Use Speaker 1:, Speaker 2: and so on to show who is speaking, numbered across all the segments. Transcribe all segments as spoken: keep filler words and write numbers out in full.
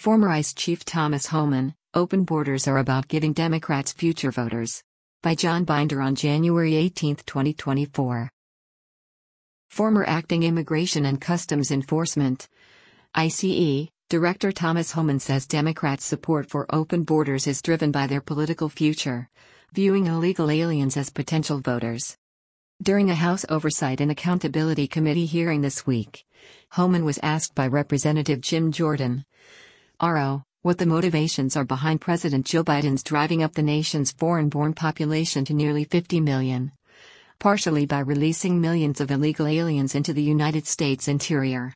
Speaker 1: Former ICE Chief Thomas Homan, Open Borders Are About Giving Democrats Future Voters. By John Binder on January eighteenth, twenty twenty-four. Former Acting Immigration and Customs Enforcement (I C E) Director Thomas Homan says Democrats' support for open borders is driven by their political future, viewing illegal aliens as potential voters. During a House Oversight and Accountability Committee hearing this week, Homan was asked by Representative Jim Jordan, R O, what the motivations are behind President Joe Biden's driving up the nation's foreign-born population to nearly fifty million, partially by releasing millions of illegal aliens into the United States interior.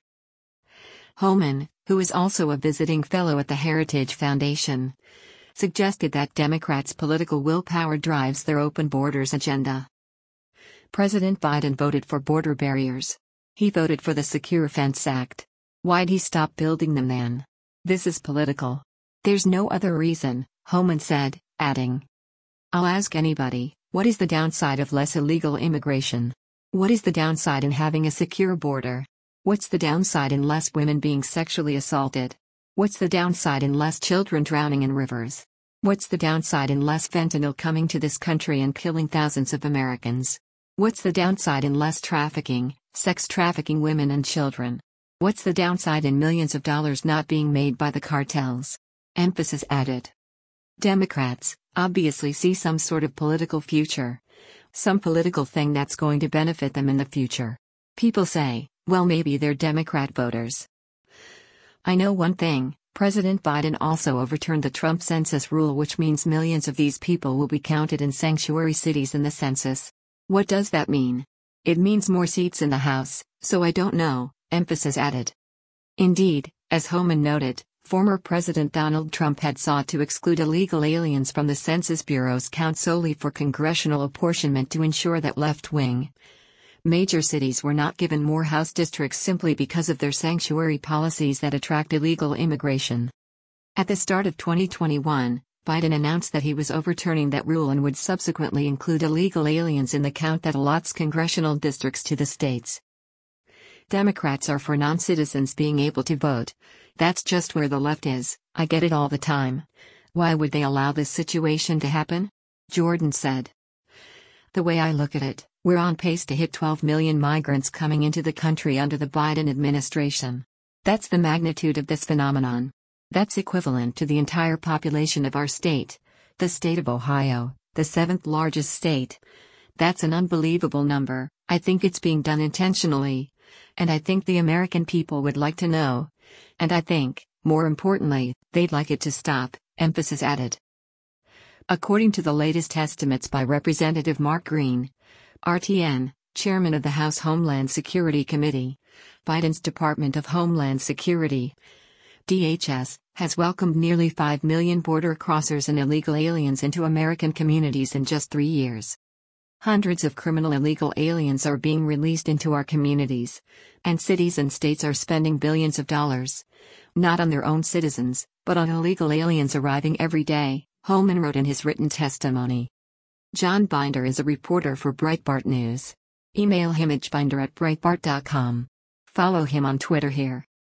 Speaker 1: Homan, who is also a visiting fellow at the Heritage Foundation, suggested that Democrats' political willpower drives their open borders agenda. President Biden voted for border barriers. He voted for the Secure Fence Act. Why'd he stop building them then? This is political. There's no other reason, Homan said, adding, I'll ask anybody, what is the downside of less illegal immigration? What is the downside in having a secure border? What's the downside in less women being sexually assaulted? What's the downside in less children drowning in rivers? What's the downside in less fentanyl coming to this country and killing thousands of Americans? What's the downside in less trafficking, sex trafficking women and children? What's the downside in millions of dollars not being made by the cartels? Emphasis added. Democrats obviously see some sort of political future. Some political thing that's going to benefit them in the future. People say, well, maybe they're Democrat voters. I know one thing, President Biden also overturned the Trump census rule, which means millions of these people will be counted in sanctuary cities in the census. What does that mean? It means more seats in the House, so I don't know, emphasis added. Indeed, as Homan noted, former President Donald Trump had sought to exclude illegal aliens from the Census Bureau's count solely for congressional apportionment to ensure that left-wing major cities were not given more House districts simply because of their sanctuary policies that attract illegal immigration. At the start of twenty twenty-one, Biden announced that he was overturning that rule and would subsequently include illegal aliens in the count that allots congressional districts to the states. Democrats are for non-citizens being able to vote. That's just where the left is. I get it all the time. Why would they allow this situation to happen? Jordan said. The way I look at it, we're on pace to hit twelve million migrants coming into the country under the Biden administration. That's the magnitude of this phenomenon. That's equivalent to the entire population of our state, the state of Ohio, the seventh largest state. That's an unbelievable number. I think it's being done intentionally. And I think the American people would like to know. And I think, more importantly, they'd like it to stop, emphasis added. According to the latest estimates by Representative Mark Green, R T N, chairman of the House Homeland Security Committee, Biden's Department of Homeland Security, D H S, has welcomed nearly five million border crossers and illegal aliens into American communities in just three years. Hundreds of criminal illegal aliens are being released into our communities, and cities and states are spending billions of dollars, not on their own citizens, but on illegal aliens arriving every day, Homan wrote in his written testimony. John Binder is a reporter for Breitbart News. Email him at binder at breitbart dot com. Follow him on Twitter here.